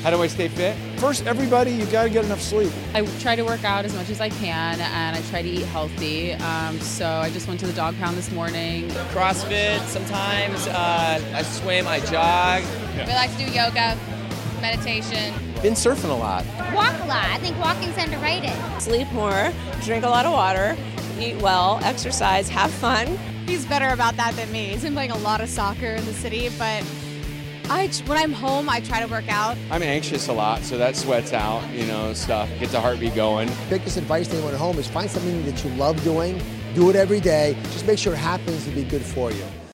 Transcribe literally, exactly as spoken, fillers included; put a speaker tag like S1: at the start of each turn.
S1: How do I stay fit?
S2: First, everybody, you got to get enough sleep.
S3: I try to work out as much as I can, and I try to eat healthy. Um, so I just went to the dog pound this morning.
S4: CrossFit sometimes. Uh, I swim, I jog.
S5: We like to do yoga, meditation.
S6: Been surfing a lot.
S7: Walk a lot. I think walking's underrated.
S8: Sleep more, drink a lot of water, eat well, exercise, have fun.
S9: He's better about that than me. He's been playing a lot of soccer in the city, but I, when I'm home, I try to work out.
S1: I'm anxious a lot, so that sweats out, you know, stuff. Gets the heartbeat going.
S10: Biggest advice to anyone at home is find something that you love doing. Do it every day. Just make sure it happens to be good for you.